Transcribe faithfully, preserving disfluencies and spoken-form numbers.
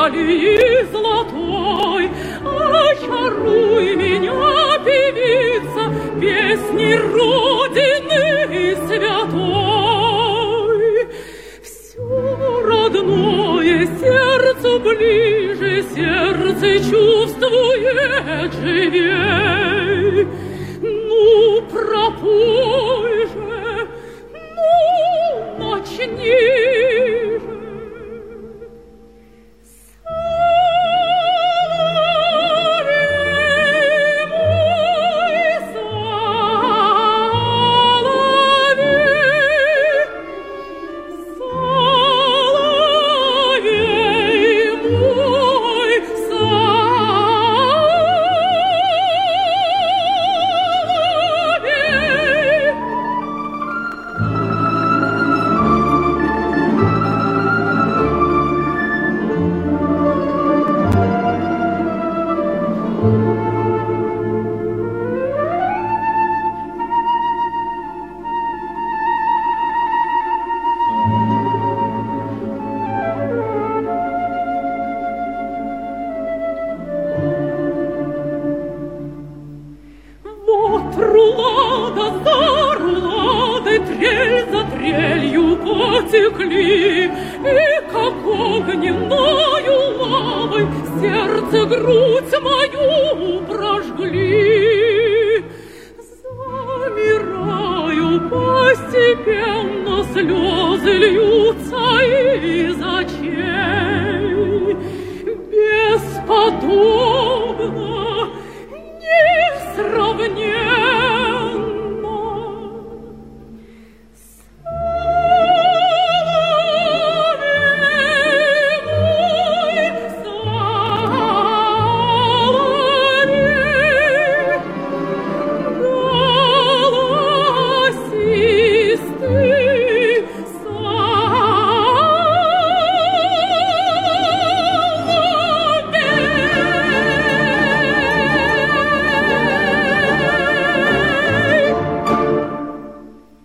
талии золотой. Очаруй меня, певица, песни Родины святой. Все родное сердцу ближе, сердце чувствует живей. Ну, пропой же, ну, начни. Рулада за руладой, трель за трелью потекли, и как огненною лавой сердце грудь мою